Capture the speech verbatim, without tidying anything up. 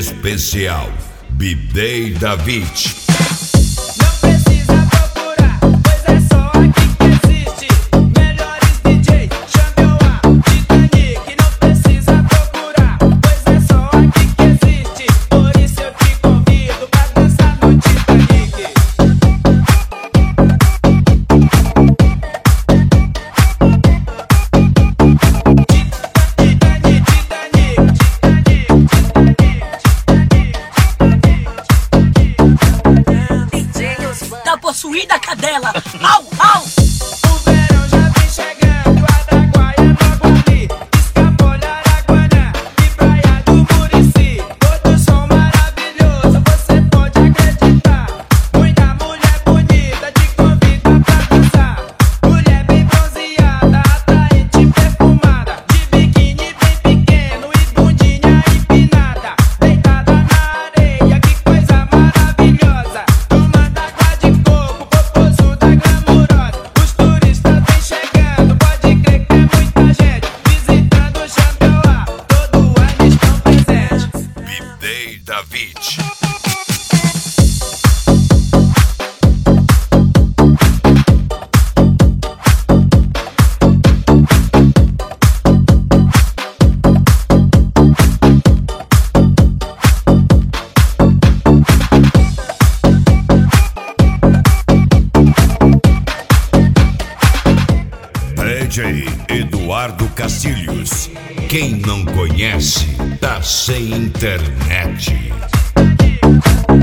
especial B-Day David. Possuída cadela, au, au! O verão já vem chegando, Araguaia logo ali, Escapolha, Araguanã e Praia do Murici. Todo som maravilhoso, você pode acreditar. Muita mulher bonita te convida pra dançar. Mulher bem bronzeada, atraente, perfumada, de biquíni bem pequeno e bundinha empinada, deitada na areia, que coisa maravilhosa. Tomando água de coco, popozuda glamurosa. Os turistas vêm chegando, pode crer que é muita gente visitando o Xambioá, todo ano estão presentes. B-Day David. D J Eduardo Castilhos. Quem não conhece, tá sem internet.